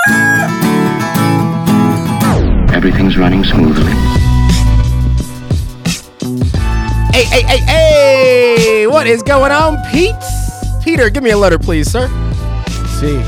Everything's running smoothly. Hey! What is going on, Pete? Peter, give me a letter, please, sir. C.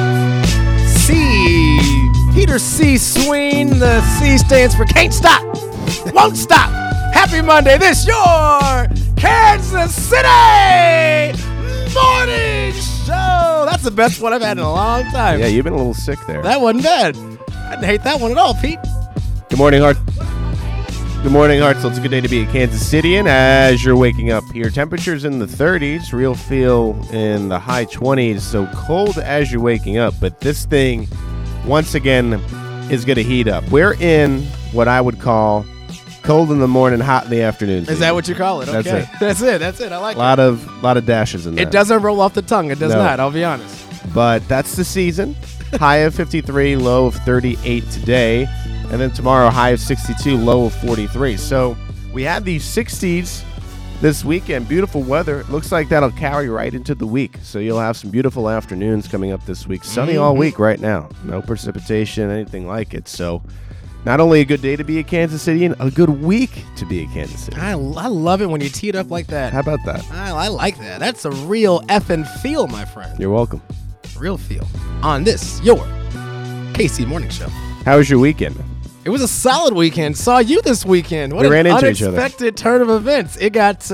Peter C. Sween. The C stands for can't stop, won't stop. Happy Monday. This your Kansas City Morning Show. That's the best one I've had in a long time. Yeah, you've been a little sick there. That wasn't bad. I didn't hate that one at all, Pete. Good morning, Hart. Good morning, Hartzell. It's a good day to be a Kansas Cityan as you're waking up here. Temperatures in the 30s, real feel in the high 20s, so cold as you're waking up. But this thing, once again, is going to heat up. We're in what I would call cold in the morning, hot in the afternoon. Is that what you call it? Okay. That's That's it. I like it. A lot of dashes in there. It doesn't roll off the tongue. It does not, I'll be honest. But that's the season. High of 53, low of 38 today. And then tomorrow, high of 62, low of 43. So we had these 60s this weekend. Beautiful weather. It looks like that'll carry right into the week. So you'll have some beautiful afternoons coming up this week. Sunny all week right now. No precipitation, anything like it. So not only a good day to be a Kansas Cityan, a good week to be a Kansas City. I love it when you tee it up like that. How about that? I like that. That's a real effing feel, my friend. You're welcome. Real feel. On this, your KC Morning Show. How was your weekend? It was a solid weekend. Saw you this weekend. What We an ran into each other. unexpected turn of events. It got,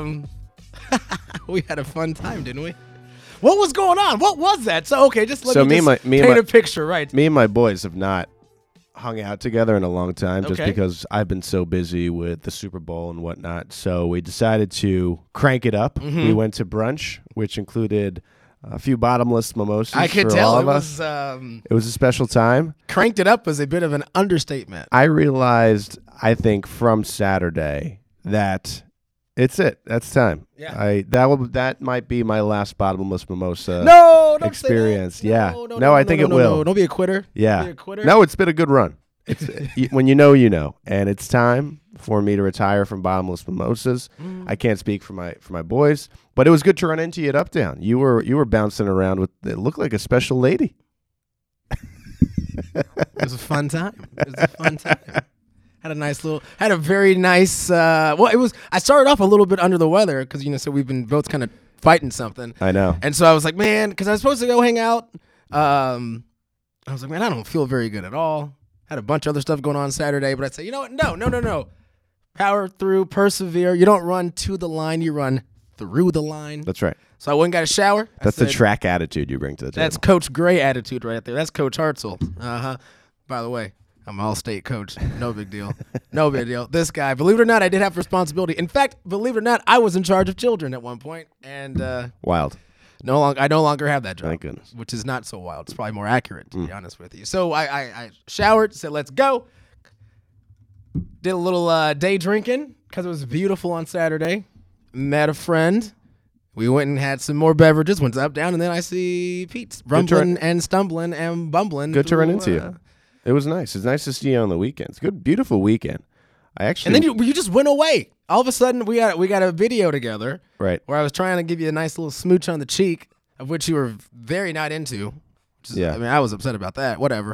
we had a fun time, didn't we? What was going on? What was that? So, okay, just let me paint a picture, right? Me and my boys have not hung out together in a long time just Okay. because I've been so busy with the Super Bowl and whatnot. So we decided to crank it up. Mm-hmm. We went to brunch, which included a few bottomless mimosas I could for tell all it of us. was, It was a special time. cranked it up was a bit of an understatement. I realized, I think, from Saturday that it's it. That's time. Yeah. That might be my last bottomless mimosa No, don't experience. say that. Yeah. No, I think it will. No, don't be a quitter. Yeah. Don't be a quitter. No, it's been a good run. It's when you know, and it's time for me to retire from bottomless mimosas. I can't speak for my boys, but it was good to run into you at Uptown. You were bouncing around with it looked like a special lady. It was a fun time. Had a very nice, I started off a little bit under the weather because, so we've been both kind of fighting something. I know. And so I was like, man, because I was supposed to go hang out. I was like, man, I don't feel very good at all. Had a bunch of other stuff going on Saturday, but I'd say, you know what? No. Power through, persevere. You don't run to the line, you run through the line. That's right. So I went and got a shower. That's the track attitude you bring to the table. That's Coach Gray attitude right there. That's Coach Hartzell. By the way, I'm an all-state coach. No big deal. No big deal. This guy, believe it or not, I did have responsibility. In fact, believe it or not, I was in charge of children at one point, and Wild. I no longer have that job. Thank goodness. Which is not so wild. It's probably more accurate, to be honest with you. So I showered, said, let's go. Did a little day drinking because it was beautiful on Saturday. Met a friend. We went and had some more beverages. Went up, down, and then I see Pete rumbling and stumbling and bumbling. Good to run into you. It was nice. It's nice to see you on the weekends. Good, beautiful weekend. And then you just went away. All of a sudden, we got a video together. Right. Where I was trying to give you a nice little smooch on the cheek, of which you were very not into. Yeah. I mean, I was upset about that. Whatever.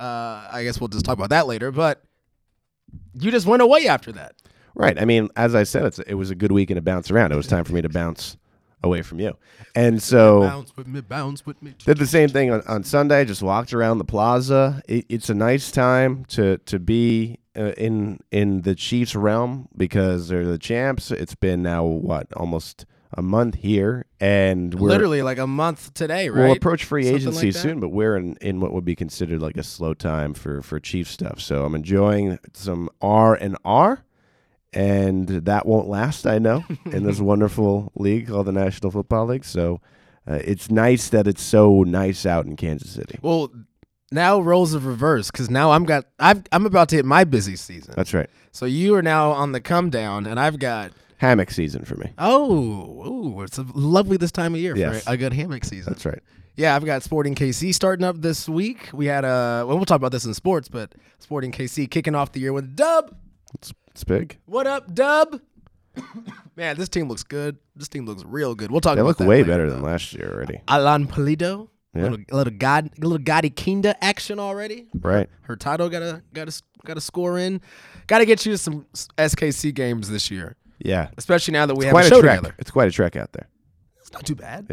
I guess we'll just talk about that later. But you just went away after that. Right. I mean, as I said, it was a good weekend to bounce around. It was time for me to bounce away from you. And so bounce with me. did the same thing on Sunday. Just walked around the plaza. It's a nice time to be in the Chiefs realm because they're the champs. It's been now almost a month here, and we're literally like a month today, right? We'll approach free Something agency like that? soon, but we're in what would be considered like a slow time for Chiefs stuff. So I'm enjoying some R&R. And that won't last, I know, in this wonderful league called the National Football League. So it's nice that it's so nice out in Kansas City. Well, now roles have reversed because now I'm about to hit my busy season. That's right. So you are now on the come down, and I've got Hammock season for me. it's lovely this time of year Yes. for a good hammock season. That's right. Yeah, I've got Sporting KC starting up this week. We had we'll talk about this in sports, but Sporting KC kicking off the year with a dub. It's big. What up, dub? Man, this team looks good. This team looks real good. We'll talk They about look that way later, better though. than last year already. Alan Pulido Yeah. Little Gotti Kinda action already. Right. Hurtado got to score in. Got to get you to some SKC games this year, Yeah. especially now that we have Quite a show trek. together. It's quite a trek out there. It's not too bad.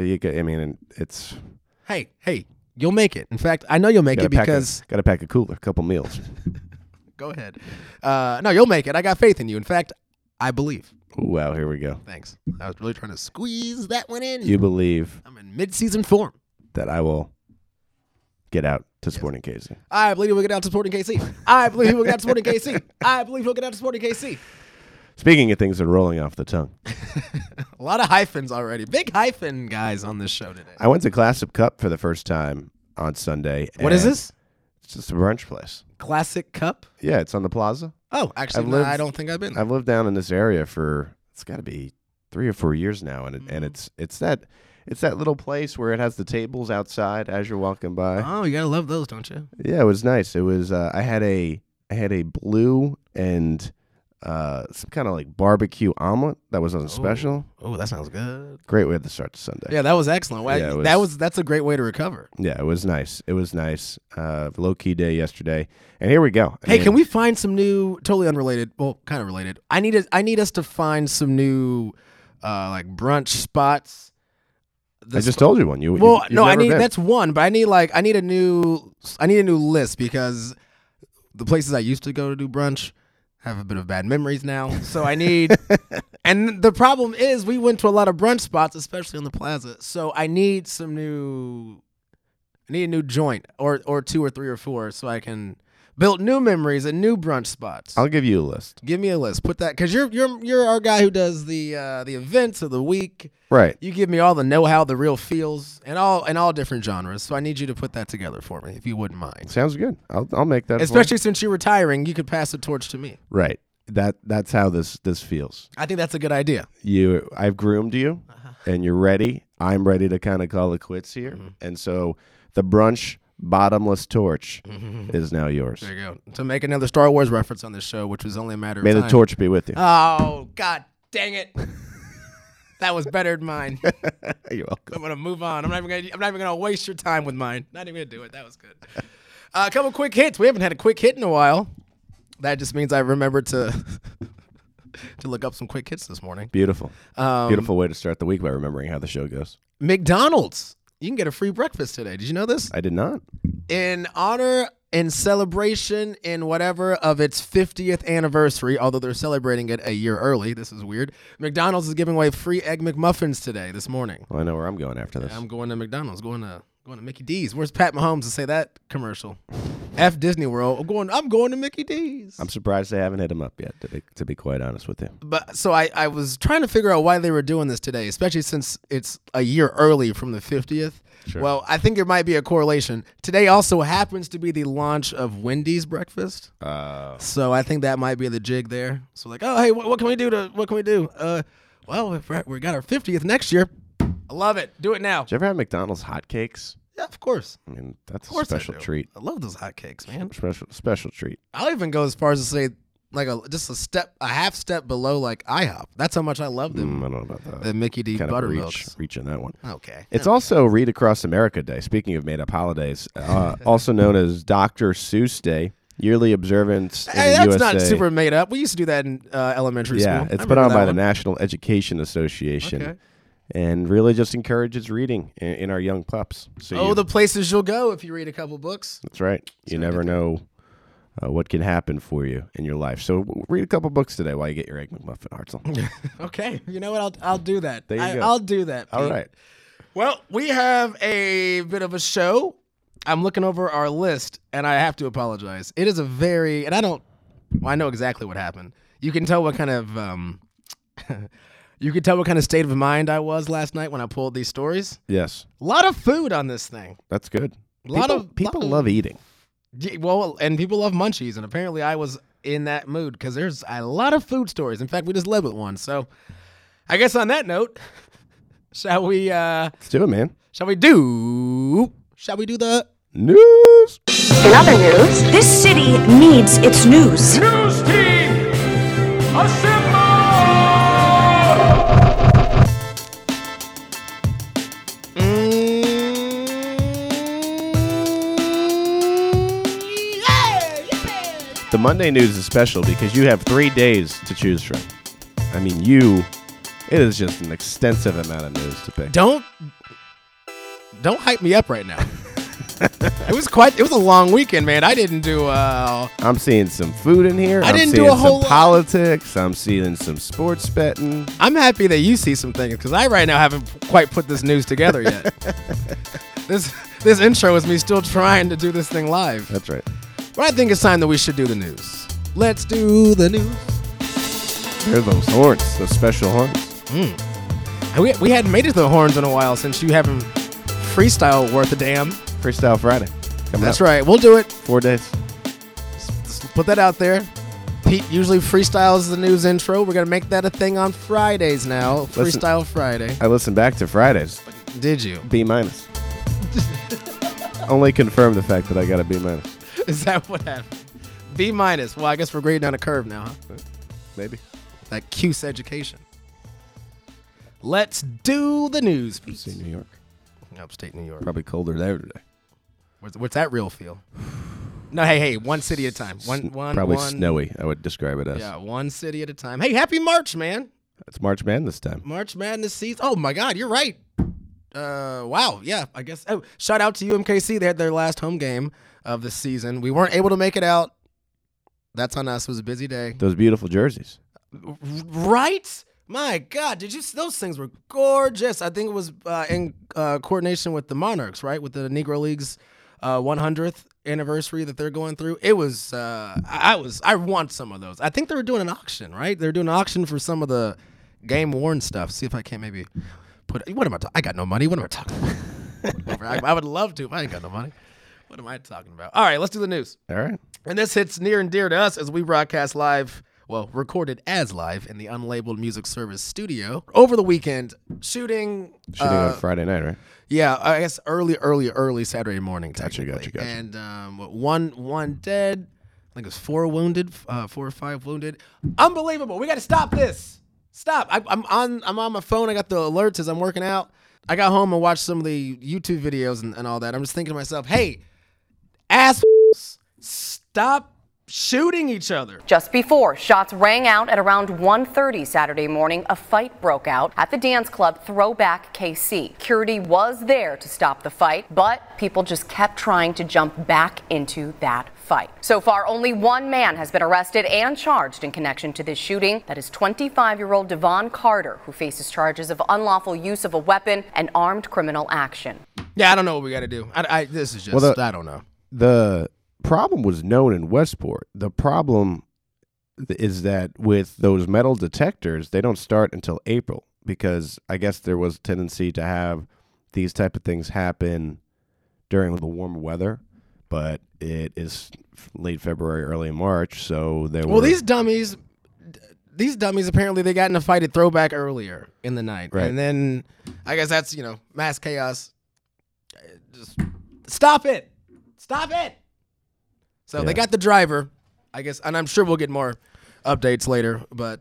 It's Hey, you'll make it. In fact, I know you'll make it because got to pack a cooler, a couple meals. go ahead. No, you'll make it. I got faith in you. In fact, I believe. Ooh, wow, here we go. Thanks. I was really trying to squeeze that one in. You believe I'm in mid-season form. that I will get out to Sporting KC. I believe we'll get out to Sporting KC. I believe we'll get out to Sporting KC. I believe we'll get out to Sporting KC. Speaking of things that are rolling off the tongue, A lot of hyphens already. Big hyphen guys on this show today. I went to Classic Cup for the first time on Sunday. What is this? It's just a brunch place. Classic Cup? Yeah, it's on the plaza. Oh, actually, I don't think I've been there. I've lived down in this area for, it's got to be 3 or 4 years now, and it's that little place where it has the tables outside as you're walking by. Oh, you gotta love those, don't you? Yeah, it was nice. It was I had a blue and some kind of like barbecue omelet that was on a special. Oh, that sounds good. Great way to start the Sunday. Yeah, that was excellent. Yeah, That's a great way to recover. Yeah, it was nice. It was nice. Low key day yesterday, and here we go. Hey, can we find some new, totally unrelated? Well, kind of related. I need us to find some new, like brunch spots. I just told you one. You've no, I never need been. that's one, but I need a new list because the places I used to go to do brunch have a bit of bad memories now. So I need, and the problem is we went to a lot of brunch spots, especially on the plaza. So I need a new joint or 2 or 3 or 4 so I can build new memories and new brunch spots. I'll give you a list. Give me a list. Put that, because you're our guy who does the events of the week. Right. You give me all the know-how, the real feels, and all different genres. So I need you to put that together for me, if you wouldn't mind. Sounds good. I'll make that. Especially since you're retiring, you could pass the torch to me. Right. That's how this feels. I think that's a good idea. I've groomed you, and you're ready. I'm ready to kind of call it quits here, and so the brunch bottomless torch is now yours. There you go. To make another Star Wars reference on this show, which was only a matter of May time. the torch be with you. Oh, God dang it. That was better than mine. You're welcome. I'm gonna move on. I'm not even gonna waste your time with mine. Not even gonna do it. That was good. A couple quick hits. We haven't had a quick hit in a while. That just means I remembered to look up some quick hits this morning. Beautiful. Beautiful way to start the week by remembering how the show goes. McDonald's. You can get a free breakfast today. Did you know this? I did not. In honor, in celebration, in whatever of its 50th anniversary, although they're celebrating it a year early. This is weird. McDonald's is giving away free Egg McMuffins today, this morning. Well, I know where I'm going after this. I'm going to McDonald's, going to Mickey D's. Where's Pat Mahomes to say that commercial? F Disney World. I'm going to Mickey D's. I'm surprised they haven't hit him up yet, to be quite honest with you. But so I was trying to figure out why they were doing this today, especially since it's a year early from the 50th. Sure. Well, I think there might be a correlation. Today also happens to be the launch of Wendy's breakfast. So I think that might be the jig there. So like, oh, hey, what can we do? Well, if we got our 50th next year. I love it. Do it now. Did you ever have McDonald's hotcakes? Yeah, of course. I mean, that's Of course a special I do. treat. I love those hotcakes, man. Special treat. I'll even go as far as to say like a half step below like IHOP. That's how much I love them. I don't know about that. The Mickey D Kind of buttermilks. reach in that one. Okay. It's also Read Across America Day. Speaking of made-up holidays, also known as Dr. Seuss Day, yearly observance in Hey, the that's USA. not super made up. We used to do that in elementary school. Yeah, I it's put remember on that by the one. National Education Association, Okay. and really just encourages reading in our young pups. So The places you'll go if you read a couple books. that's right. You So never know what can happen for you in your life. So read a couple books today while you get your Egg McMuffin, Hartzell. Okay. You know what? I'll do that. There you go. I'll do that. All Pete. right. Well, we have a bit of a show. I'm looking over our list, and I have to apologize. It is I know exactly what happened. You can tell what kind of state of mind I was last night when I pulled these stories. Yes, A lot of food on this thing. that's good. People love eating. Yeah, well, and people love munchies, and apparently I was in that mood because there's a lot of food stories. In fact, we just led with one. So I guess on that note, shall we Let's do it, man. do the News. In other news, this city needs its news. News team, assemble! The Monday news is special because you have 3 days to choose from. I mean, it is just an extensive amount of news to pick. Don't hype me up right now. It was a long weekend, man. I didn't do I'm seeing some food in here. I didn't seeing do a whole some lot. politics. I'm seeing some sports betting. I'm happy that you see some things because I right now haven't quite put this news together yet. This intro is me still trying to do this thing live. That's right. But I think it's time that we should do the news. Let's do the news. There are those horns, those special horns. And we hadn't made it to the horns in a while since you haven't freestyle worth a damn. Freestyle Friday. That's right. We'll do it. 4 days. Just put that out there. Pete usually freestyles the news intro. We're going to make that a thing on Fridays now. Freestyle Friday. I listened back to Fridays. Did you? B-. Only confirm the fact that I got a B-. Is that what happened? B-. Well, I guess we're grading down a curve now, huh? Maybe. That CUSE education. Let's do the news. See New York. Upstate New York. Probably colder there today. What's that real feel? No, hey, one city at a time. Probably snowy, I would describe it as. Yeah, one city at a time. Hey, happy March, man. It's March Madness time. March Madness season. Oh, my God, you're right. Wow, yeah, I guess. Oh, shout out to UMKC. They had their last home game of the season. We weren't able to make it out. That's on us. It was a busy day. Those beautiful jerseys. Right? My God, did you see those things were gorgeous. I think it was in coordination with the Monarchs, right? With the Negro League's 100th anniversary that they're going through. It was I want some of those. I think they were doing an auction, right? They're doing an auction for some of the game worn stuff. See if I can't maybe what am I talking? I got no money. What am I talking about? I would love to if I ain't got no money. What am I talking about? All right, let's do the news. All right. And this hits near and dear to us as we broadcast live. Well, recorded as live in the Unlabeled Music Service studio over the weekend, shooting on Friday night, right? Yeah, I guess early Saturday morning. Gotcha. And one dead. I think it was 4 wounded, 4 or 5 wounded. Unbelievable! We got to stop this. Stop! I'm on my phone. I got the alerts as I'm working out. I got home and watched some of the YouTube videos and all that. I'm just thinking to myself, hey, assholes, stop shooting each other. Just before shots rang out at around 1:30 Saturday morning, a fight broke out at the dance club Throwback KC. Security was there to stop the fight, but people just kept trying to jump back into that fight. So far, only one man has been arrested and charged in connection to this shooting. That is 25-year-old Devon Carter, who faces charges of unlawful use of a weapon and armed criminal action. Yeah, I don't know what we got to do. This is just, I don't know. The problem was known in Westport. The problem is that with those metal detectors, they don't start until April because I guess there was a tendency to have these type of things happen during the warmer weather, but it is late February, early March, so these dummies apparently they got in a fight at Throwback earlier in the night, right? And then I guess that's mass chaos. Just stop it. So they got the driver, I guess, and I'm sure we'll get more updates later. But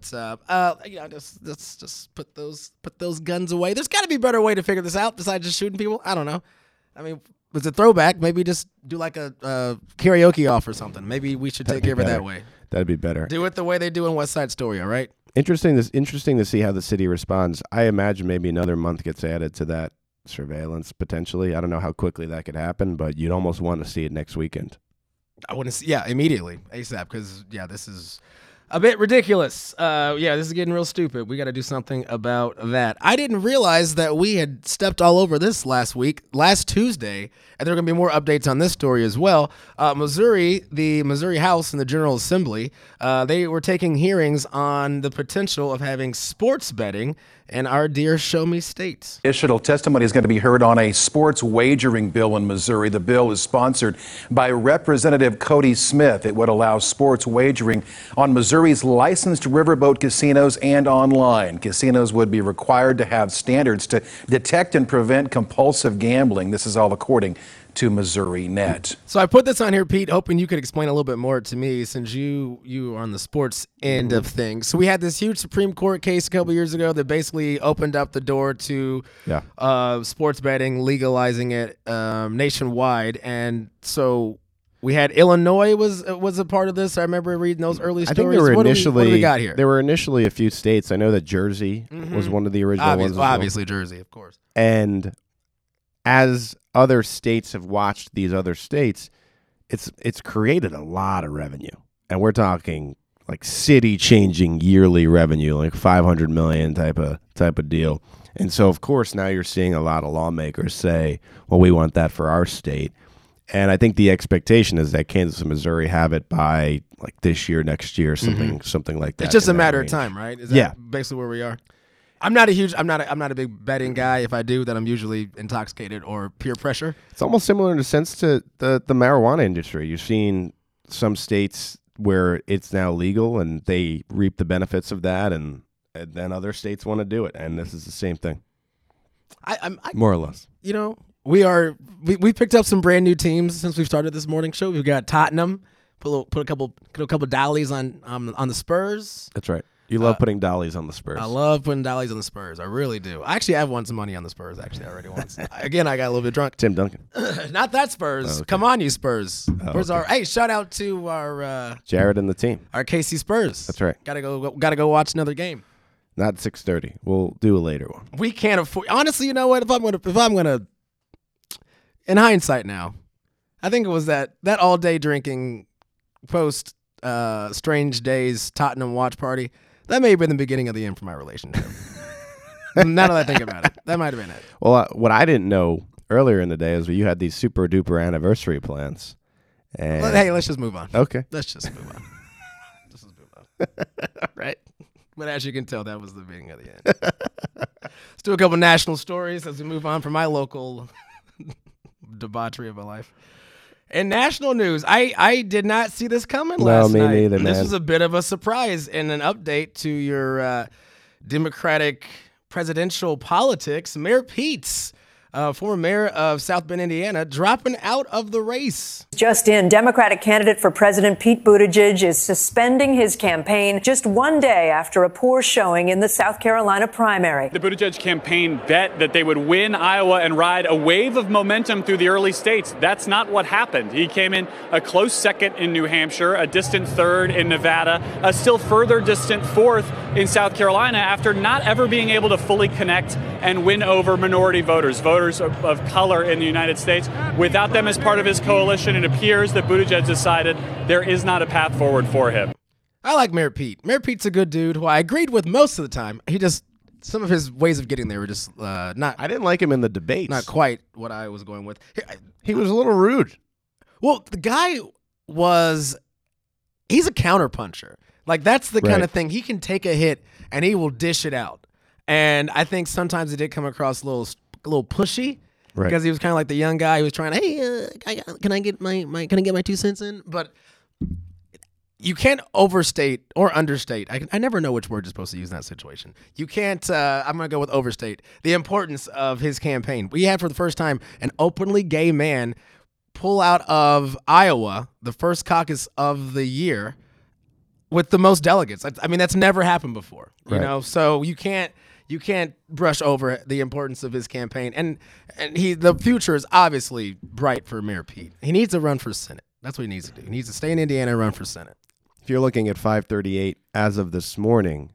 just put those guns away. There's got to be a better way to figure this out besides just shooting people. I don't know. I mean, it's a throwback. Maybe just do like a karaoke off or something. Maybe we should take care of it that way. That'd be better. Do it the way they do in West Side Story. All right. Interesting to see how the city responds. I imagine maybe another month gets added to that surveillance potentially. I don't know how quickly that could happen, but you'd almost want to see it next weekend. I want to see, immediately, ASAP, because, this is a bit ridiculous. This is getting real stupid. We got to do something about that. I didn't realize that we had stepped all over this last Tuesday, and there are going to be more updates on this story as well. Missouri, the Missouri House and the General Assembly, they were taking hearings on the potential of having sports betting in our dear Show Me state. Additional testimony is going to be heard on a sports wagering bill in Missouri. The bill is sponsored by Representative Cody Smith. It would allow sports wagering on Missouri's licensed riverboat casinos and online. Casinos would be required to have standards to detect and prevent compulsive gambling. This is all according to Missouri Net. So I put this on here, Pete, hoping you could explain a little bit more to me since you are on the sports end of things. So we had this huge Supreme Court case a couple years ago that basically opened up the door to sports betting, legalizing it nationwide. And so We had Illinois was a part of this. I remember reading those early stories. I think there were what initially do we got here? There were initially a few states. I know that Jersey was one of the original ones. as well. Obviously, Jersey, of course. And as other states have watched these other states, it's created a lot of revenue. And we're talking like city-changing yearly revenue, like $500 million type of deal. And so, of course, now you're seeing a lot of lawmakers say, well, we want that for our state. And I think the expectation is that Kansas and Missouri have it by like this year, next year, something like that. It's just a in that matter range. of time, right? Is that basically where we are? I'm not a big betting guy. If I do, then I'm usually intoxicated or peer pressure. It's almost similar in a sense to the marijuana industry. You've seen some states where it's now legal and they reap the benefits of that, and then other states want to do it, and this is the same thing. I More or less. You know, we picked up some brand new teams since we've started this morning show. We've got Tottenham. Put a couple dollies on the Spurs. That's right. You love putting dollies on the Spurs. I love putting dollies on the Spurs. I really do. I actually have won some money on the Spurs. Actually, already once. Again, I got a little bit drunk. Tim Duncan. Not that Spurs. Oh, okay. Come on, you Spurs. Where's okay. our? Hey, shout out to our Jared and the team. KC Spurs. That's right. Gotta go watch another game. Not 6:30. We'll do a later one. We can't afford. Honestly, you know what? If I'm gonna, in hindsight now, I think it was that all day drinking post Strange Days Tottenham watch party. That may have been the beginning of the end for my relationship. Now that I think about it, that might have been it. Well, what I didn't know earlier in the day is you had these super duper anniversary plans. And Hey, let's just move on. okay. Let's just move on. All right. But as you can tell, that was the beginning of the end. Let's do a couple national stories as we move on from my local debauchery of my life. In national news, I did not see this coming last night. No, me neither, man. This was a bit of a surprise and an update to your Democratic presidential politics. Mayor Pete, former mayor of South Bend, Indiana, dropping out of the race. Just in, Democratic candidate for president Pete Buttigieg is suspending his campaign just one day after a poor showing in the South Carolina primary. The Buttigieg campaign bet that they would win Iowa and ride a wave of momentum through the early states. That's not what happened. He came in a close second in New Hampshire, a distant third in Nevada, a still further distant fourth in South Carolina after not ever being able to fully connect and win over minority voters of color in the United States. Without them as part of his coalition, it appears that Buttigieg decided there is not a path forward for him. I like Mayor Pete. Mayor Pete's a good dude who I agreed with most of the time. Some of his ways of getting there were just not. I didn't like him in the debates. Not quite what I was going with. He was a little rude. Well, the guy he's a counterpuncher. Like, that's the kind of thing. He can take a hit and he will dish it out. And I think sometimes it did come across a little pushy, right? Because he was kind of like the young guy who was trying to, hey, can I get my 2 cents in? But you can't overstate or understate. I never know which word you're supposed to use in that situation. You can't. I'm gonna go with overstate the importance of his campaign. We had for the first time an openly gay man pull out of Iowa, the first caucus of the year, with the most delegates. I mean, that's never happened before. You know, so you can't brush over the importance of his campaign. And the future is obviously bright for Mayor Pete. He needs to run for Senate. That's what he needs to do. He needs to stay in Indiana and run for Senate. If you're looking at 538 as of this morning,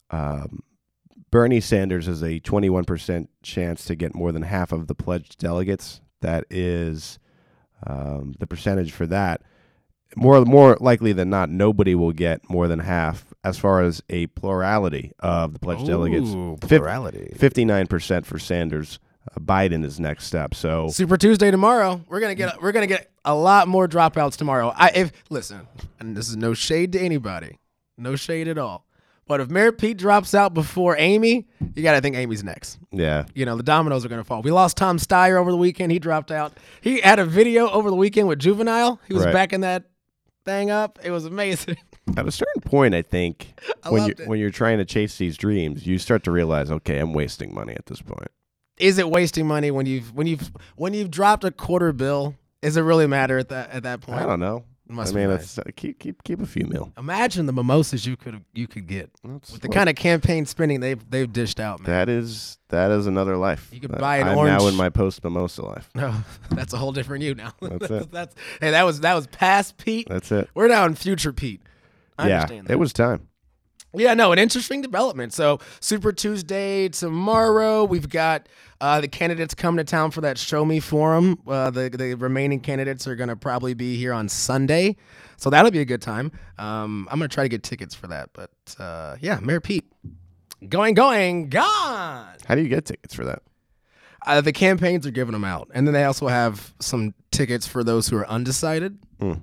Bernie Sanders has a 21% chance to get more than half of the pledged delegates. That is the percentage for that. More likely than not, nobody will get more than half as far as a plurality of the pledged delegates. Plurality. 59% for Sanders. Biden is next step. So Super Tuesday tomorrow. We're gonna get a lot more dropouts tomorrow. Listen, and this is no shade to anybody, no shade at all. But if Mayor Pete drops out before Amy, you gotta think Amy's next. yeah, You know, the dominoes are gonna fall. We lost Tom Steyer over the weekend. He dropped out. He had a video over the weekend with Juvenile. He was Right. backing that thing up. It was amazing. at a certain point, I think loved it. when you're trying to chase these dreams, you start to realize, okay, I'm wasting money at this point. Is it wasting money when you've dropped a quarter bill? Does it really matter at that point? I don't know. Must I be mean, nice. it's keep a few mil. Imagine the mimosas you could get with the kind of campaign spending they've dished out, man. That is another life. You could buy an I'm orange. now in my post mimosa life. No, that's a whole different you now. That's it. Hey, that was past Pete. That's it. We're now in future Pete. I understand that. It was time. Yeah, no, an interesting development. So Super Tuesday tomorrow. We've got the candidates coming to town for that Show Me Forum. The remaining candidates are going to probably be here on Sunday. So that'll be a good time. I'm going to try to get tickets for that. But yeah, Mayor Pete. Going, gone. How do you get tickets for that? The campaigns are giving them out. And then they also have some tickets for those who are undecided.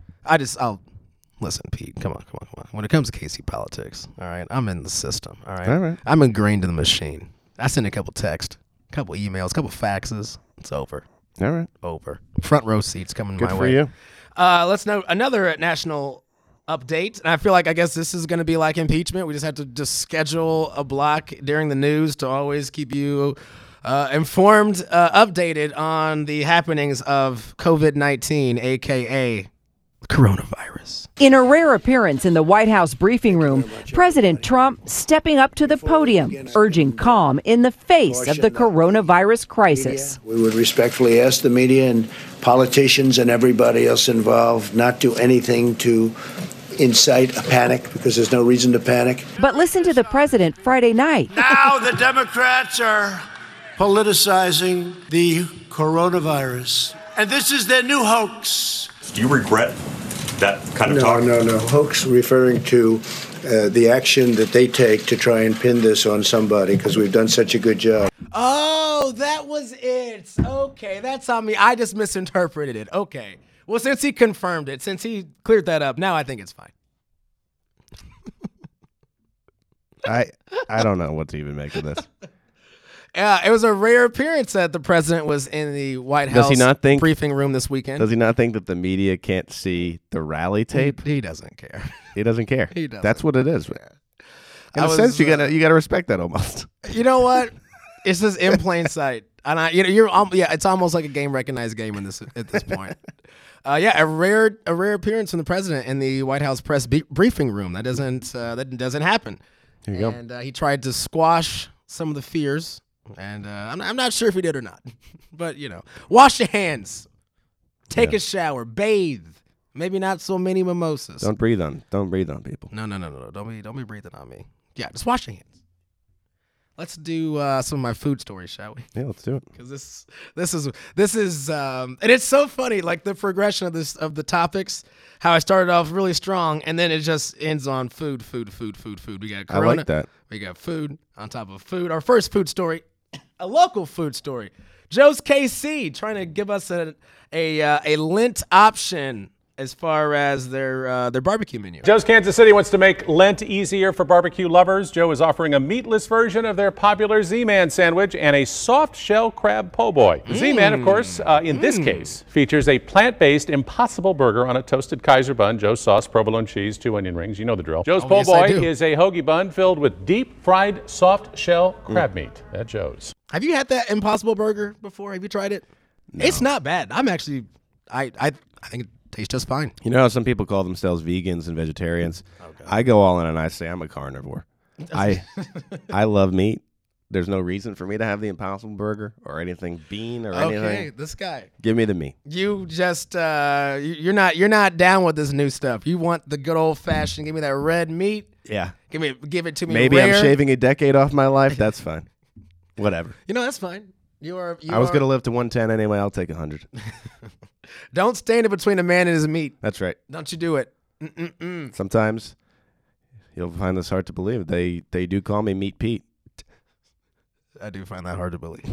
Listen, Pete, come on. When it comes to KC politics, all right, I'm in the system, all right? All right. I'm ingrained in the machine. I send a couple texts, a couple emails, a couple faxes. It's over. All right. Over. Front row seats coming Good my for way. you. Let's note another national update. And I guess this is going to be like impeachment. We just have to just schedule a block during the news to always keep you informed, updated on the happenings of COVID-19, a.k.a. coronavirus. In a rare appearance in the White House briefing room, President Trump stepping up to the podium, urging calm in the face of the coronavirus crisis. We would respectfully ask the media and politicians and everybody else involved not do anything to incite a panic, because there's no reason to panic. But listen to the president Friday night. Now the Democrats are politicizing the coronavirus, and this is their new hoax. Do you regret that kind of talk? No. Hoax referring to the action that they take to try and pin this on somebody, because we've done such a good job. Oh, that was it. Okay, that's on me. I just misinterpreted it. Okay. Well, since he confirmed it, since he cleared that up, now I think it's fine. I don't know what to even make of this. It was a rare appearance that the president was in the White House briefing room this weekend. Does he not think that the media can't see the rally tape? He doesn't care. He doesn't care. He doesn't. That's what it is. In a sense, you gotta respect that almost. You know what? It's just in plain sight, and it's almost like a game recognized game at this point. A rare appearance from the president in the White House press briefing room. That doesn't happen. There you go. And he tried to squash some of the fears. And I'm not sure if he did or not, but wash your hands, take a shower, bathe. Maybe not so many mimosas. Don't breathe on people. No. Don't be breathing on me. Yeah, just wash your hands. Let's do some of my food stories, shall we? Yeah, let's do it. Because this is and it's so funny, like the progression of the topics. How I started off really strong, and then it just ends on food. We got Corona. I like that. We got food on top of food. Our first food story, a local food story. Joe's KC trying to give us a Lent option as far as their barbecue menu. Joe's Kansas City wants to make Lent easier for barbecue lovers. Joe is offering a meatless version of their popular Z-Man sandwich and a soft shell crab po' boy. Z-Man, of course, in this case, features a plant-based Impossible Burger on a toasted Kaiser bun, Joe's sauce, provolone cheese, 2 onion rings. You know the drill. Joe's po' boy is a hoagie bun filled with deep-fried soft shell crab meat at Joe's. Have you had that Impossible Burger before? Have you tried it? No. It's not bad. I'm actually, I think it tastes just fine. You know how some people call themselves vegans and vegetarians? Okay. I go all in and I say I'm a carnivore. I love meat. There's no reason for me to have the Impossible Burger or anything bean or anything. Okay, this guy. Give me the meat. You just you're not down with this new stuff. You want the good old fashioned. Give me that red meat. Yeah. Give it to me. Maybe rare. I'm shaving a decade off my life. That's fine. Whatever. That's fine. I was gonna live to 110 anyway. I'll take 100. Don't stand in between a man and his meat. That's right. Don't you do it. Sometimes you'll find this hard to believe. They do call me Meat Pete. I do find that hard to believe.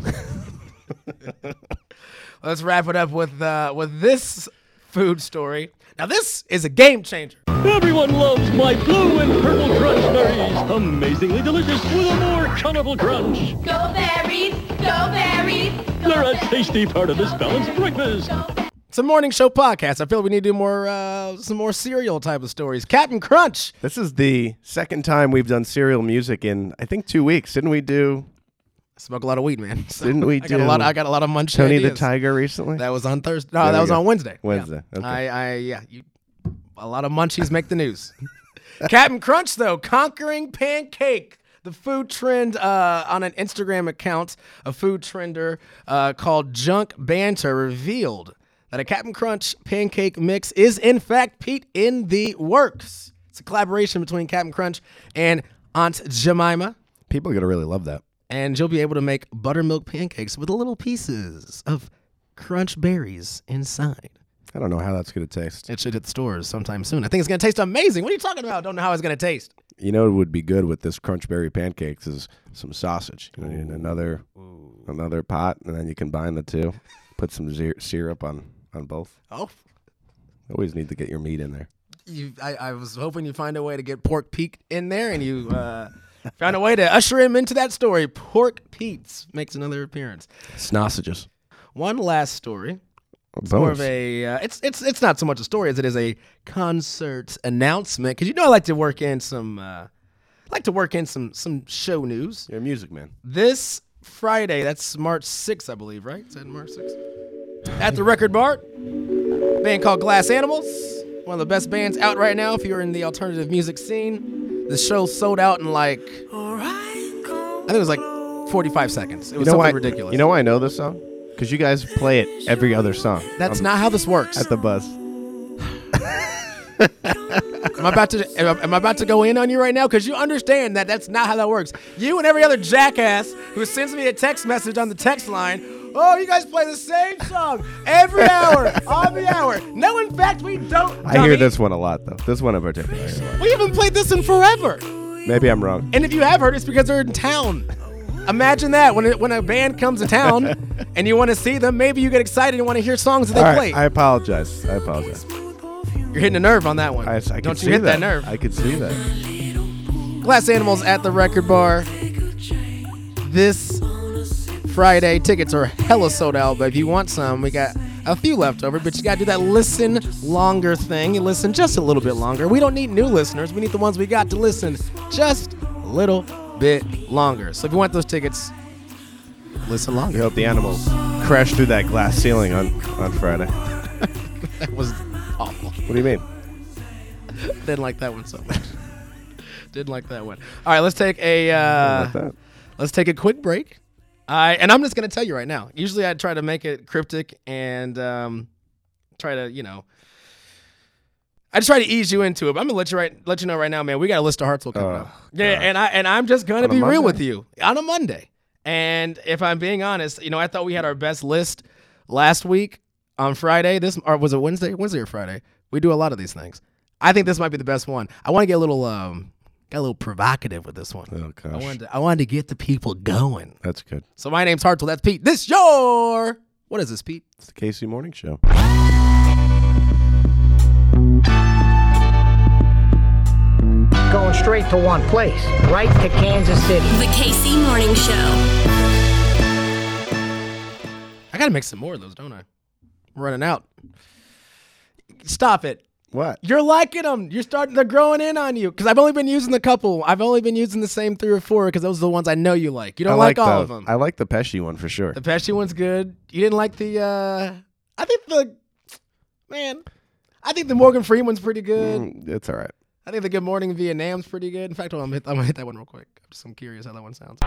Let's wrap it up with this food story. Now this is a game changer. Everyone loves my blue and purple crunch berries. Amazingly delicious with a more colorful crunch. Go berries, go berries. They're a tasty part of this balanced breakfast. It's a morning show podcast. I feel like we need to do some more cereal type of stories. Captain Crunch. This is the second time we've done cereal music in, I think, 2 weeks. Didn't we do? I smoke a lot of weed, man. So didn't we do? I got a lot of munch Tony ideas. the Tiger recently. That was on Thursday. No, that was on Wednesday. Wednesday. Yeah. Okay. a lot of munchies make the news. Captain Crunch, though, conquering pancake. The food trend on an Instagram account, a food trender called Junk Banter revealed that a Captain Crunch pancake mix is, in fact, Pete, in the works. It's a collaboration between Captain Crunch and Aunt Jemima. People are going to really love that. And you'll be able to make buttermilk pancakes with little pieces of crunch berries inside. I don't know how that's going to taste. It should hit the stores sometime soon. I think it's going to taste amazing. What are you talking about? Don't know how it's going to taste. You know what would be good with this crunchberry pancakes is some sausage. You need another pot, and then you combine the two. Put some syrup on both. Oh. Always need to get your meat in there. I was hoping you'd find a way to get Pork Pete in there, and you found a way to usher him into that story. Pork Pete's makes another appearance. Sausages. One last story. It's more of a it's not so much a story as it is a concert announcement, because I like to work in some show news. You're a music man. This Friday, that's March 6th, I believe, right? Is that March 6th? At the Record Bar, band called Glass Animals, one of the best bands out right now if you're in the alternative music scene. The show sold out in I think it was 45 seconds. It was something ridiculous. You know why I know this song? Because you guys play it every other song. That's not how this works. At the bus. Am I about to go in on you right now? Because you understand that that's not how that works. You and every other jackass who sends me a text message on the text line, oh, you guys play the same song every hour on the hour. No, in fact, we don't. I hear this one a lot, though. This one in particular. We haven't played this in forever. Maybe I'm wrong. And if you have heard, it's because they're in town. Imagine that when a band comes to town and you want to see them, maybe you get excited and want to hear songs that they play. I apologize. You're hitting a nerve on that one. Don't you hit that nerve? I could see that. Glass Animals at the Record Bar this Friday. Tickets are hella sold out, but if you want some, we got a few left over, but you got to do that listen longer thing. You listen just a little bit longer. We don't need new listeners. We need the ones we got to listen just a little bit longer. So if you want those tickets, listen longer. We hope the animals crash through that glass ceiling on Friday. That was awful. What do you mean? Didn't like that one so much. Didn't like that one. All right, let's take a quick break. And I'm just gonna tell you right now. Usually I try to make it cryptic and try to I just try to ease you into it. But I'm gonna let you know right now, man. We got a list of Hartzell coming up. Yeah, and I'm just gonna be real with you on a Monday. And if I'm being honest, I thought we had our best list last week on Friday. Or was it Wednesday? Wednesday or Friday? We do a lot of these things. I think this might be the best one. I want to get a little provocative with this one. Oh gosh. I wanted to get the people going. That's good. So my name's Hartzell. That's Pete. What is this, Pete? It's the KC Morning Show. Going straight to one place, right to Kansas City. The KC Morning Show. I gotta make some more of those, don't I? I'm running out. Stop it. What? You're liking them. They're growing in on you. Because I've only been using the couple. I've only been using the same 3 or 4 because those are the ones I know you like. You don't like all of them. I like the Pesci one for sure. The Pesci one's good. You didn't like the, I think the Morgan Freeman's pretty good. It's all right. I think the Good Morning Vietnam's pretty good. In fact, I'm gonna hit that one real quick. I'm curious how that one sounds.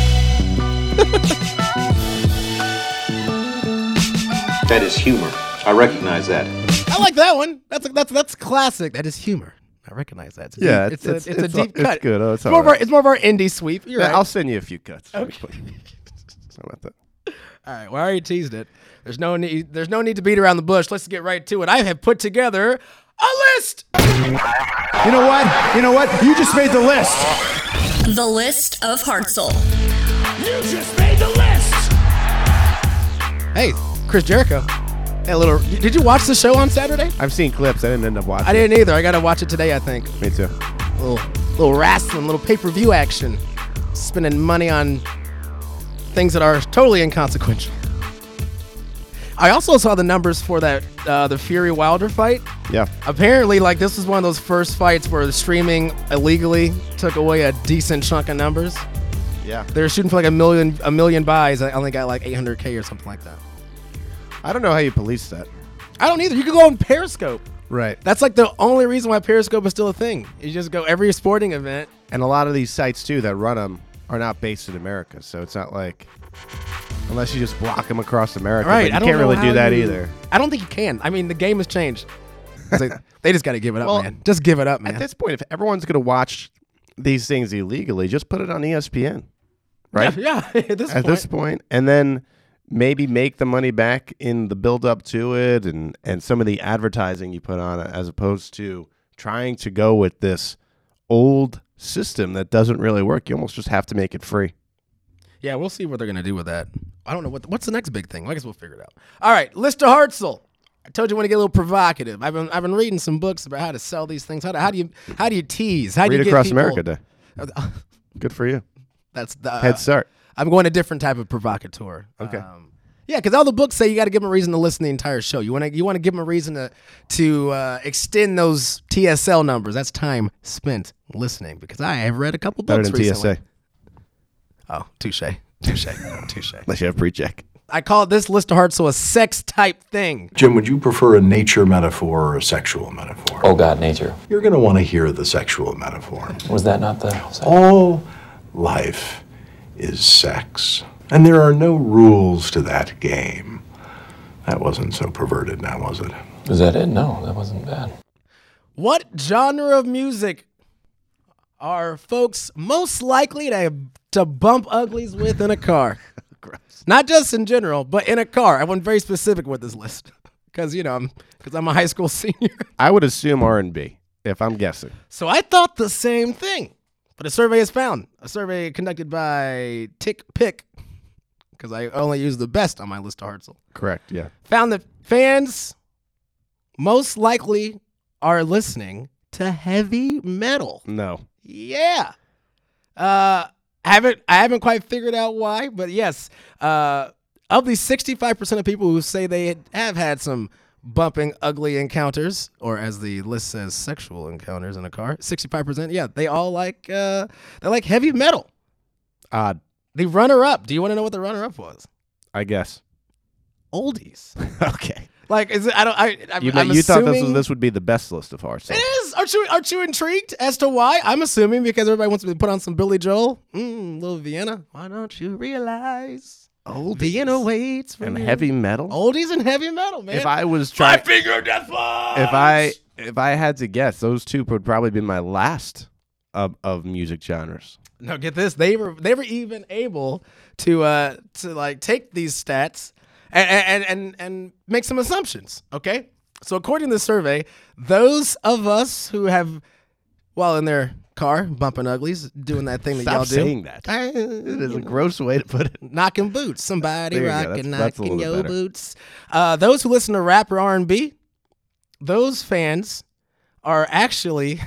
That is humor. I recognize that. I like that one. That's classic. That is humor. I recognize that. It's a deep cut. It's good. Oh, it's more of our indie sweep. You're right. I'll send you a few cuts. Okay. How about that? All right. Well, I already teased it. There's no need to beat around the bush. Let's get right to it. I have put together a list. You know what? You just made the list. The list of Hartzell. You just made the list. Hey, Chris Jericho. Hey, did you watch the show on Saturday? I've seen clips. I didn't end up watching. I didn't either. I got to watch it today, I think. Me too. Little wrestling, little pay-per-view action. Spending money on things that are totally inconsequential. I also saw the numbers for that the Fury Wilder fight. Yeah. Apparently, this was one of those first fights where the streaming illegally took away a decent chunk of numbers. Yeah. They were shooting for a million buys. I only got 800K or something like that. I don't know how you police that. I don't either. You could go on Periscope. Right. That's like the only reason why Periscope is still a thing. You just go every sporting event. And a lot of these sites, too, that run them are not based in America. So it's not like, unless you just block them across America. Right. But you can't really do that either. I don't think you can. I mean, the game has changed. They just got to give it up, man. Just give it up, man. At this point, if everyone's going to watch these things illegally, just put it on ESPN. Right? Yeah. At this point. And then maybe make the money back in the build up to it and some of the advertising you put on it, as opposed to trying to go with this old system that doesn't really work. You almost just have to make it free. Yeah, we'll see what they're going to do with that. I don't know. What's the next big thing? I guess we'll figure it out. All right, Lister Hartzell. I told you I want to get a little provocative. I've been reading some books about how to sell these things. How do you tease? How do you get Across people? America Day. Good for you. That's the head start. I'm going a different type of provocateur. Okay. Yeah, because all the books say you got to give them a reason to listen to the entire show. You want to give them a reason to extend those TSL numbers. That's time spent listening. Because I have read a couple books Better than recently. TSA. Oh, touche. Unless you have pre-check. I call this Lister Hartzell a sex type thing. Jim, would you prefer a nature metaphor or a sexual metaphor? Oh, God, nature. You're going to want to hear the sexual metaphor. Was that not the... All life is sex. And there are no rules to that game. That wasn't so perverted now, was it? Was that it? No, that wasn't bad. What genre of music are folks most likely to bump uglies with in a car? Not just in general, but in a car. I went very specific with this list because I'm a high school senior. I would assume R&B, if I'm guessing. So I thought the same thing, but a survey conducted by TickPick, because I only use the best on my list of Hartzell. Correct, yeah. Found that fans most likely are listening to heavy metal. No. Yeah. I haven't quite figured out why, but yes. Of these 65% of people who say they have had some bumping ugly encounters, or as the list says, sexual encounters in a car, 65%, yeah, they all like heavy metal. Odd. The runner-up. Do you want to know what the runner-up was? I guess. Oldies. Okay. Like, is it? You assuming, thought this would be the best list of Hartzell. It is. Aren't you intrigued as to why? I'm assuming because everybody wants to put on some Billy Joel, little Vienna. Why don't you realize? Oldies. Vienna waits for and you. Heavy metal. Oldies and heavy metal, man. If I was trying, My finger death punch. If I had to guess, those two would probably be my last of music genres. Now get this, they were even able to like take these stats and make some assumptions. Okay, so according to the survey, those of us who have, while in their car bumping uglies, doing that thing that y'all do. Stop saying that. It is a gross way to put it. Knocking boots, somebody rocking, that's knocking your boots. Those who listen to rap or R&B, those fans are actually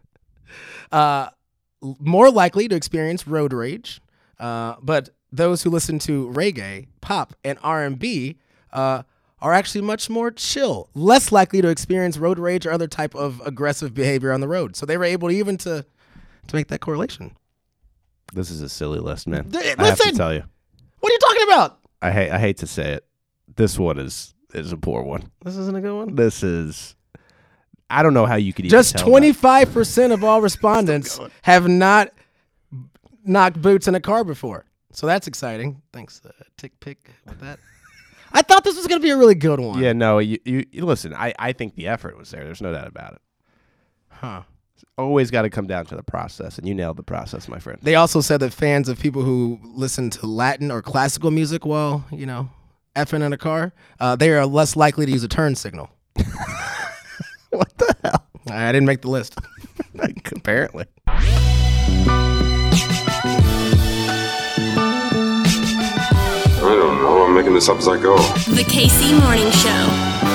more likely to experience road rage, but those who listen to reggae, pop, and R&B are actually much more chill, less likely to experience road rage or other type of aggressive behavior on the road. So they were able to make that correlation. This is a silly list, man. Listen, I have to tell you. What are you talking about? I hate to say it. This one is a poor one. This isn't a good one? This is... I don't know how you could even just tell 25% of all respondents have not knocked boots in a car before. So that's exciting. Thanks, TickPick, with that. I thought this was going to be a really good one. Yeah, no, you listen, I think the effort was there. There's no doubt about it. Huh. It's always got to come down to the process, and you nailed the process, my friend. They also said that fans of people who listen to Latin or classical music while, effing in a car, they are less likely to use a turn signal. What the hell? I didn't make the list. Apparently. I don't know. I'm making this up as I go. The KC Morning Show.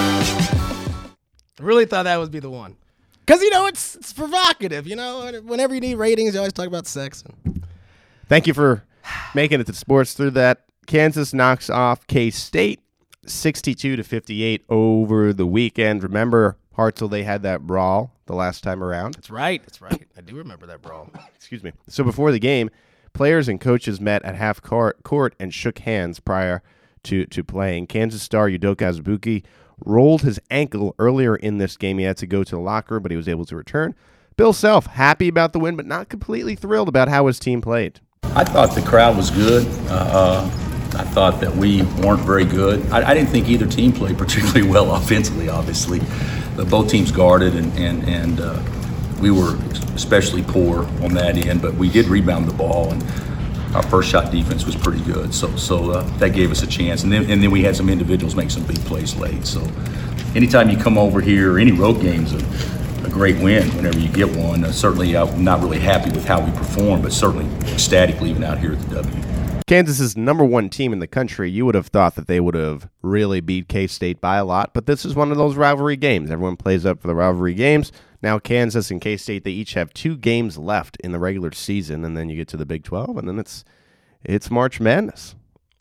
I really thought that would be the one. Because, it's provocative. Whenever you need ratings, you always talk about sex. Thank you for making it to sports through that. Kansas knocks off K-State 62-58 over the weekend. Remember, Hartzell, they had that brawl the last time around. That's right. I do remember that brawl. Excuse me. So before the game, players and coaches met at half court and shook hands prior to playing. Kansas star Udoka Azubuike rolled his ankle earlier in this game. He had to go to the locker room, but he was able to return. Bill Self, happy about the win, but not completely thrilled about how his team played. I thought the crowd was good. I thought that we weren't very good. I didn't think either team played particularly well offensively, obviously. But both teams guarded, and we were especially poor on that end. But we did rebound the ball, and our first shot defense was pretty good. So that gave us a chance. And then we had some individuals make some big plays late. So anytime you come over here, any road game's a great win whenever you get one. Certainly, I'm not really happy with how we performed, but certainly ecstatic leaving out here at the W. Kansas's number one team in the country. You would have thought that they would have really beat K-State by a lot, but this is one of those rivalry games. Everyone plays up for the rivalry games. Now Kansas and K-State, they each have 2 games left in the regular season, and then you get to the Big 12, and then it's March Madness.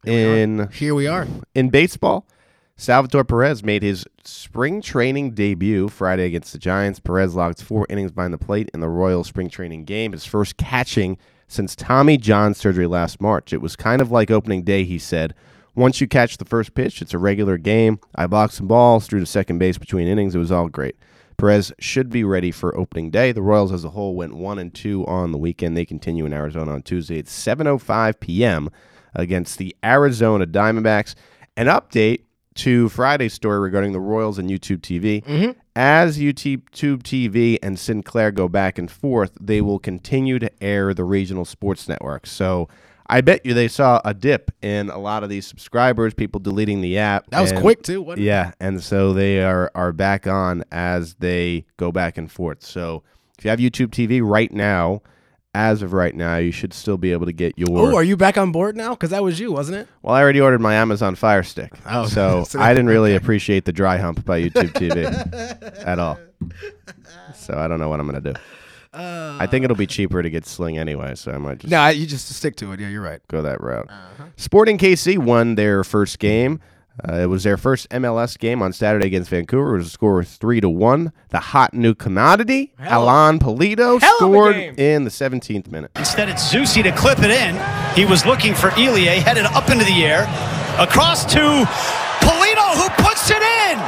Here we are. In baseball, Salvador Perez made his spring training debut Friday against the Giants. Perez logged 4 innings behind the plate in the Royals spring training game, his first catching since Tommy John surgery last March. It was kind of like opening day, he said. Once you catch the first pitch, it's a regular game. I blocked some balls, threw to second base between innings. It was all great. Perez should be ready for opening day. The Royals as a whole went 1-2 on the weekend. They continue in Arizona on Tuesday at 7:05 p.m. against the Arizona Diamondbacks. An update to Friday's story regarding the Royals and YouTube TV. Mm-hmm. As YouTube TV and Sinclair go back and forth, they will continue to air the regional sports networks. So I bet you they saw a dip in a lot of these subscribers, people deleting the app. That was quick, too, wasn't it? Yeah, and so they are back on as they go back and forth. So if you have YouTube TV right now, as of right now, you should still be able to get your... Oh, are you back on board now? Because that was you, wasn't it? Well, I already ordered my Amazon Fire Stick. Oh, so I didn't really appreciate the dry hump by YouTube TV at all. So I don't know what I'm going to do. I think it'll be cheaper to get Sling anyway, so I might just... No, you just stick to it. Yeah, you're right. Go that route. Sporting KC won their first game. It was their first MLS game on Saturday against Vancouver. It was a score of 3-1. The hot new commodity, Alan Polito, scored in the 17th minute. Instead, it's Zusi to clip it in. He was looking for Elie, headed up into the air. Across to Polito, who puts it in!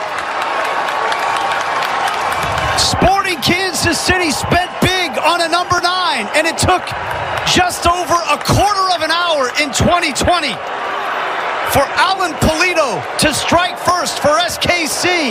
Sporting Kansas City spent big on a number 9, and it took just over a quarter of an hour in 2020 for Alan Polito to strike first for SKC.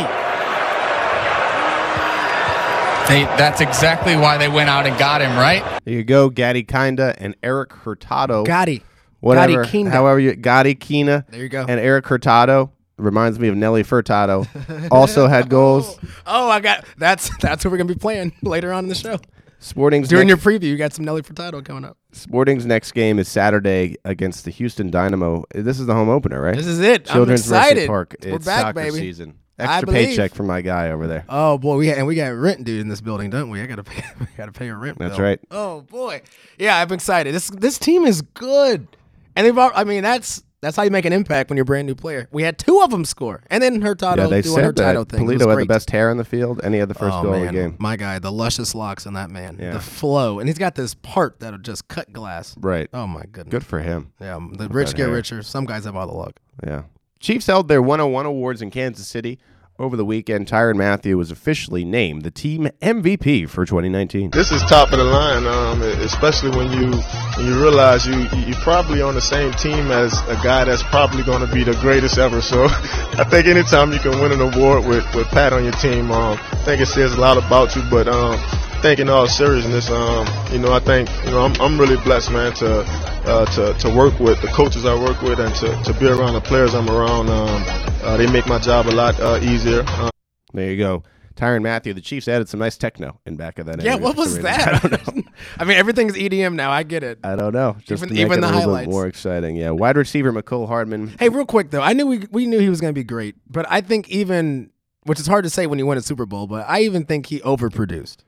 That's exactly why they went out and got him, right? There you go, Gadi Kinda and Eric Hurtado. Gotti. Whatever, Gotti Kinda. however you... Gadi Kina. There you go. And Eric Hurtado. Reminds me of Nelly Furtado. Also had goals. Oh, I got... That's what we're going to be playing later on in the show. Sporting's During your preview, you got some Nelly Furtado coming up. Sporting's next game is Saturday against the Houston Dynamo. This is the home opener, right? This is it. Children's I'm excited. Mercy Park. We're It's back, soccer baby. season. I Extra believe. paycheck from my guy over there. Oh boy, we got rent due in this building, don't we? I gotta pay a rent bill. That's right. Oh boy, yeah, I'm excited. This team is good, and they've. I mean, that's how you make an impact when you're a brand new player. We had 2 of them score, and then Hurtado Yeah, they doing said Hurtado that thing. Polito had the best hair on the field, and he had the first goal of the game. My guy, the luscious locks on that man, Yeah. the flow, and he's got this part that'll just cut glass. Right. Oh my goodness. Good for him. Yeah, the With rich that get hair. richer. Some guys have all the luck. Yeah. Chiefs held their 101 awards in Kansas City over the weekend. Tyrann Mathieu was officially named the team MVP for 2019. This is top of the line, especially when you realize you're probably on the same team as a guy that's probably going to be the greatest ever. So I think anytime you can win an award with Pat on your team, I think it says a lot about you. But I think in all seriousness, I think I'm really blessed, man, to work with the coaches I work with and to be around the players I'm around. They make my job a lot easier. There you go. Tyrann Mathieu. The Chiefs added some nice techno in back of that. Yeah, interview what for was some that? reason. I don't know. I mean, everything's EDM now. I get it. I don't know. Just Even- to make even it the a little bit highlights. more exciting. Yeah. Wide receiver McCole Hardman. Hey, real quick though, I knew we knew he was going to be great, but I think which is hard to say when you win a Super Bowl, but I even think he overproduced.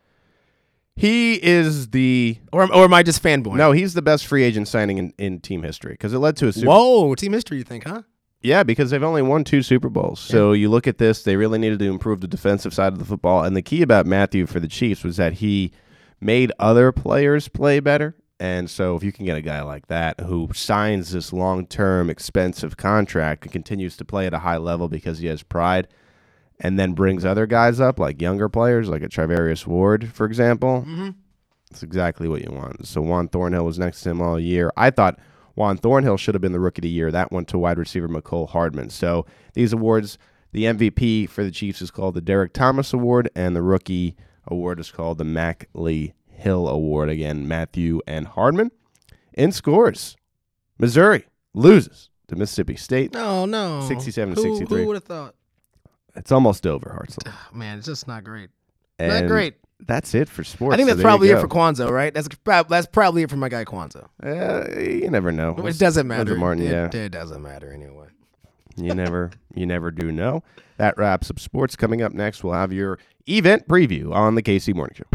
He is the... Or am I just fanboying? No, he's the best free agent signing in team history because it led to a Super Whoa, team history, you think, huh? Yeah, because they've only won 2 Super Bowls. So you look at this, they really needed to improve the defensive side of the football. And the key about Mathieu for the Chiefs was that he made other players play better. And so if you can get a guy like that who signs this long-term expensive contract and continues to play at a high level because he has pride, and then brings other guys up, like younger players, like a Trevarius Ward, for example, that's exactly what you want. So Juan Thornhill was next to him all year. I thought Juan Thornhill should have been the Rookie of the Year. That went to wide receiver Mecole Hardman. So these awards, the MVP for the Chiefs is called the Derek Thomas Award, and the Rookie Award is called the Mac Lee Hill Award. Again, Matthew and Hardman. In scores, Missouri loses to Mississippi State. No. 67-63. Who would have thought? It's almost over, Hartzell. Man, it's just not great. And not great. That's it for sports. I think so that's probably there it you for Kwanzaa, right? That's probably it for my guy Kwanzaa. You never know. It doesn't matter. Martin, it doesn't matter anyway. You never do know. That wraps up sports. Coming up next, we'll have your event preview on the KC Morning Show.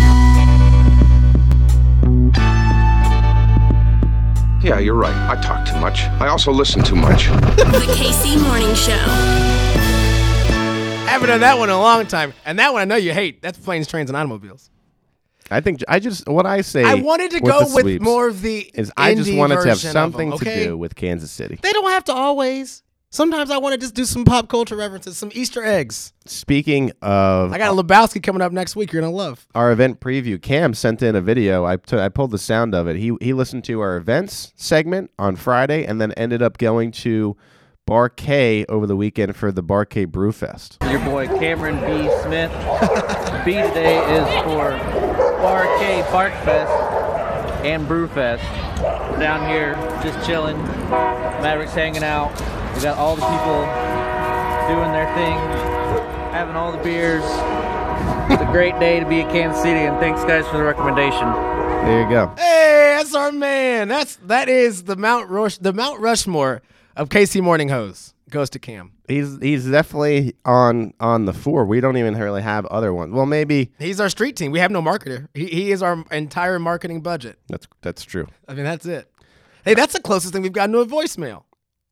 Yeah, you're right. I talk too much. I also listen too much. The KC Morning Show. I haven't done that one in a long time. And that one I know you hate. That's Planes, Trains, and Automobiles. I think what I say. I wanted to go with more of the I just wanted to have version something of them, to do with Kansas City. They don't have to always. Sometimes I want to just do some pop culture references, some Easter eggs. Speaking of, I got a Lebowski coming up next week. You're gonna love our event preview. Cam sent in a video. I pulled the sound of it. He listened to our events segment on Friday and then ended up going to Bar K over the weekend for the Bar K Brew Fest. Your boy Cameron B. Smith. B today is for Bar K Bark Fest and Brew Fest. We're down here just chilling. Mavericks hanging out. We got all the people doing their thing, having all the beers. It's a great day to be in Kansas City, and thanks guys for the recommendation. There you go. Hey, that's our man. That is the Mount Rushmore of KC Morning Hosts. Goes to Cam. He's definitely on the 4. We don't even really have other ones. Well, maybe he's our street team. We have no marketer. He is our entire marketing budget. That's true. I mean, that's it. Hey, that's the closest thing we've gotten to a voicemail.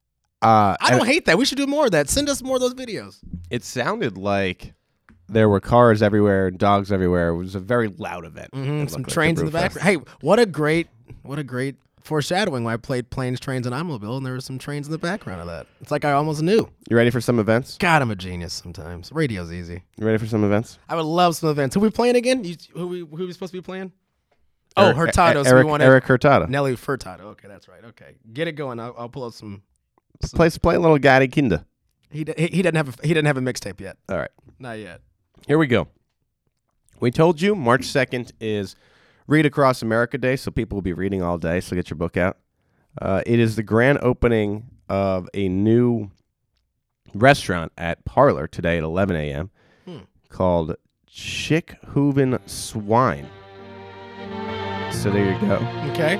I don't hate that. We should do more of that. Send us more of those videos. It sounded like there were cars everywhere, dogs everywhere. It was a very loud event. Some trains in the background. Hey, what a great foreshadowing when I played Planes, Trains, and Automobile, and there were some trains in the background of that. It's like I almost knew. You ready for some events? God, I'm a genius sometimes. Radio's easy. You ready for some events? I would love some events. Who we playing again? Who we supposed to be playing? Oh, Hurtado. Eric Hurtado. Nelly Furtado. Okay, that's right. Okay, get it going. I'll pull out some. Play a little Gatti Kinda. He didn't have a mixtape yet. All right, not yet. Here we go. We told you March 2nd is Read Across America Day, so people will be reading all day. So get your book out. It is the grand opening of a new restaurant at Parlor today at 11 a.m. Called Chick Hooven Swine. So there you go. Okay.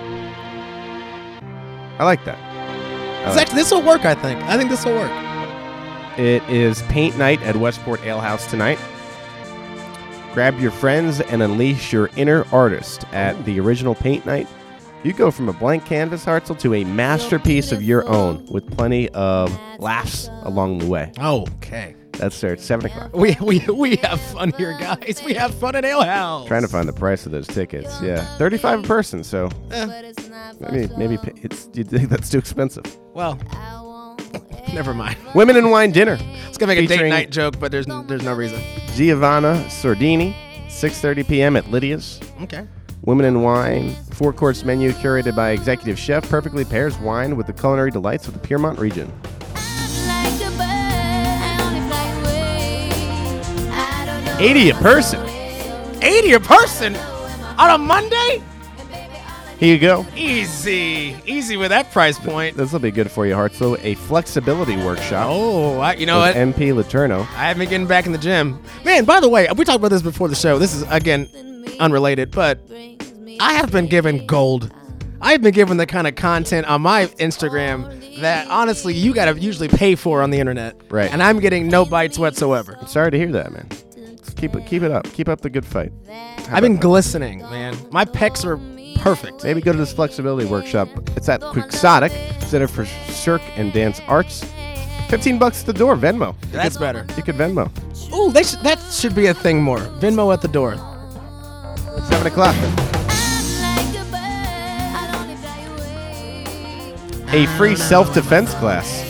I like that. This will work, I think. I think this will work. It is paint night at Westport Ale House tonight. Grab your friends and unleash your inner artist at the original paint night. You go from a blank canvas, Hartzell, to a masterpiece of your own with plenty of laughs along the way. Okay. That starts 7 o'clock. We have fun here, guys. We have fun at Ale House. Trying to find the price of those tickets. Yeah, $35 a person. So maybe you think that's too expensive? Well, never mind. Women and Wine Dinner. It's gonna make a date night joke, but there's no reason. Giovanna Sordini, 6:30 p.m. at Lydia's. Okay. Women and Wine, 4-course menu curated by executive chef, perfectly pairs wine with the culinary delights of the Piedmont region. 80 a person. 80 a person on a Monday? Here you go. Easy with that price point. This will be good for you, Hartzell. A flexibility workshop. Oh, you know what? MP Letourneau. I have been getting back in the gym. Man, by the way, we talked about this before the show. This is, again, unrelated, but I have been given gold. I've been given the kind of content on my Instagram that, honestly, you got to usually pay for on the internet. Right. And I'm getting no bites whatsoever. I'm sorry to hear that, man. Keep it up. Keep up the good fight. I've been glistening, man. My pecs are perfect. Maybe go to this flexibility workshop. It's at Quixotic Center for Cirque and Dance Arts. $15 at the door. Venmo. That's better. You could Venmo. Ooh, that should be a thing more. Venmo at the door. 7 o'clock. a free self-defense class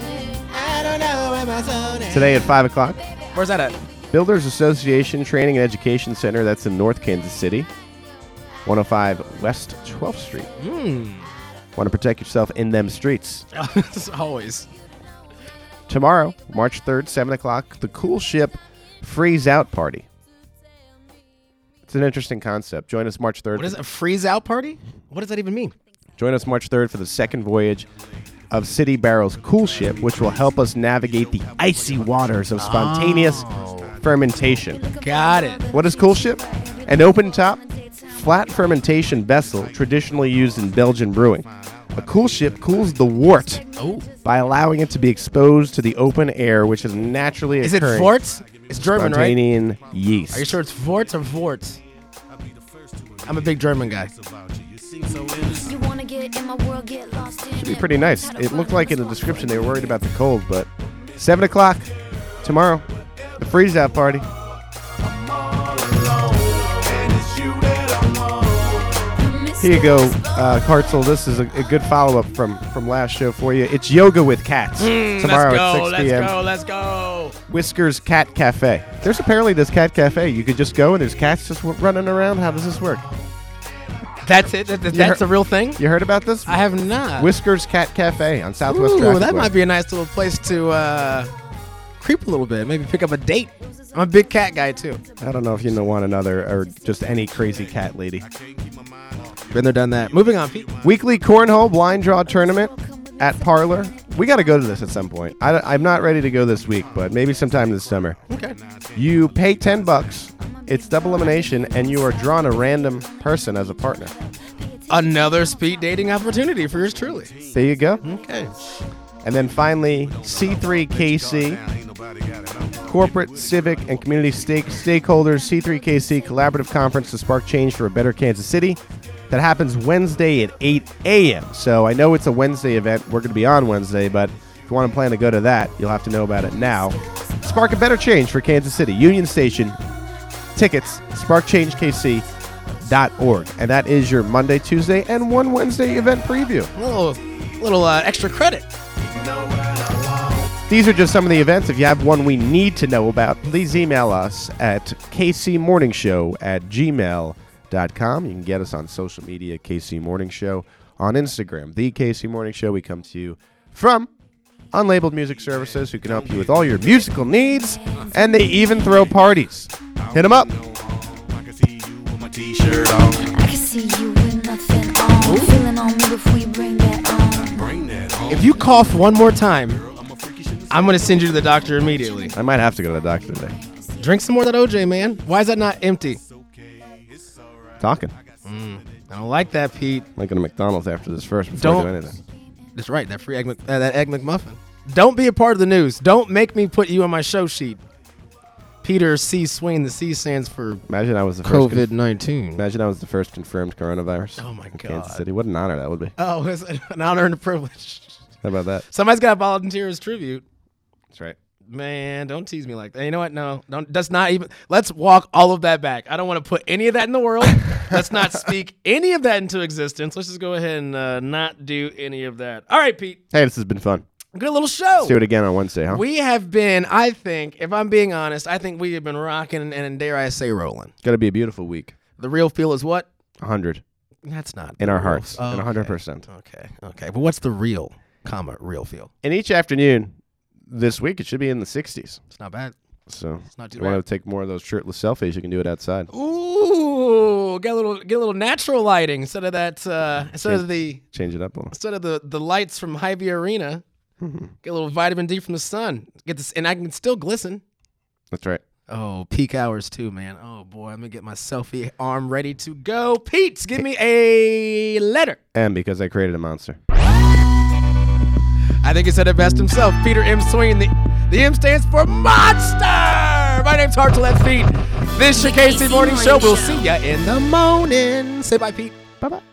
today at 5 o'clock. Where's that at? Builders Association Training and Education Center. That's in North Kansas City. 105 West 12th Street. Want to protect yourself in them streets. Always. Tomorrow, March 3rd, 7 o'clock, the Cool Ship Freeze Out Party. It's an interesting concept. Join us March 3rd. What is it, a freeze out party? What does that even mean? Join us March 3rd for the second voyage of City Barrel's Cool Ship, which will help us navigate the icy waters of spontaneous fermentation. Got it. What is Cool Ship? An open-top, flat fermentation vessel traditionally used in Belgian brewing. A Cool Ship cools the wort by allowing it to be exposed to the open air, which is naturally occurring. Is it Vorts? It's German, right? Spontaneous yeast. Are you sure it's Vorts or Vorts? I'm a big German guy. Should be pretty nice. It looked like in the description they were worried about the cold, but 7 o'clock tomorrow, the freeze out party. Here you go, Hartzell. This is a good follow-up from last show for you. It's Yoga with Cats tomorrow at 6 p.m. Let's go. Whiskers Cat Cafe. There's apparently this cat cafe. You could just go and there's cats just running around. How does this work? That's it? That's a real thing? You heard about this? I have not. Whiskers Cat Cafe on Southwest Ooh, Traffic that Way. might be a nice little place to creep a little bit. Maybe pick up a date. I'm a big cat guy, too. I don't know if you know one another or just any crazy cat lady. Been there, done that. Moving on, Pete. Weekly cornhole blind draw tournament at Parlor. We got to go to this at some point. I'm not ready to go this week, but maybe sometime this summer. Okay. You pay $10. It's double elimination, and you are drawn a random person as a partner. Another speed dating opportunity for yours truly. There you go. Okay. And then finally, C3KC, corporate, civic, and community stakeholders, C3KC Collaborative Conference to spark change for a better Kansas City. That happens Wednesday at 8 a.m. So I know it's a Wednesday event. We're going to be on Wednesday, but if you want to plan to go to that, you'll have to know about it now. Spark a better change for Kansas City. Union Station. Tickets, sparkchangekc.org. And that is your Monday, Tuesday, and one Wednesday event preview. A little extra credit. These are just some of the events. If you have one we need to know about, please email us at kcmorningshow@gmail.com. You can get us on social media, KC Morning Show, on Instagram, The KC Morning Show. We come to you from Unlabeled Music Services, who can help you with all your musical needs, and they even throw parties. Hit them up. I can see you with nothing on. Feeling on me if we bring that on. If you cough one more time, I'm going to send you to the doctor immediately. I might have to go to the doctor today. Drink some more of that OJ, man. Why is that not empty? Talking. I don't like that, Pete. I'm going to McDonald's after this first before I do anything. That's right. That free egg, that egg McMuffin. Don't be a part of the news. Don't make me put you on my show sheet. Peter C. Swain. The C stands for Imagine I was the first COVID-19. Imagine I was the first confirmed coronavirus. Oh my God. Kansas City. What an honor that would be. Oh, it's an honor and a privilege. How about that? Somebody's got to volunteer as tribute. That's right. Man, don't tease me like that. You know what? No, don't. That's not even. Let's walk all of that back. I don't want to put any of that in the world. Let's not speak any of that into existence. Let's just go ahead and not do any of that. All right, Pete. Hey, this has been fun. Good little show. Let's do it again on Wednesday, huh? We have been, I think, if I'm being honest, I think we have been rocking and dare I say rolling. It's got to be a beautiful week. The real feel is what? 100. That's not. In our real. hearts. Oh, And 100%. Okay. But what's the real, real feel? And each afternoon this week, it should be in the 60s. It's not bad. So it's not too if you want to take more of those shirtless selfies, you can do it outside. Ooh, get a little natural lighting instead of that. Change it up a little. Instead of the lights from Hy-Vee Arena. Get a little vitamin D from the sun. Get this, and I can still glisten. That's right. Oh, peak hours too, man. Oh boy, I'm gonna get my selfie arm ready to go. Pete, give me a letter. M, because I created a monster. I think he said it best himself. Peter M. Swain. The M stands for monster. My name's Hartzell. That's Pete. This is your KC Morning Show. We'll see ya in the morning. Say bye, Pete. Bye-bye.